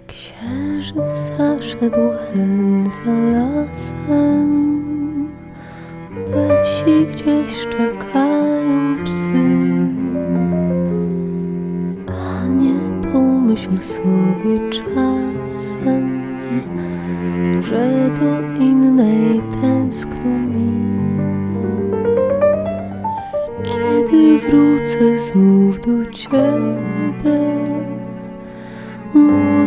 Księżyc zaszedł hen za lasem, we wsi gdzieś szczekają psy. A nie pomyśl sobie czasem, że do innej tęskno mi. Kiedy wrócę znów do ciebie,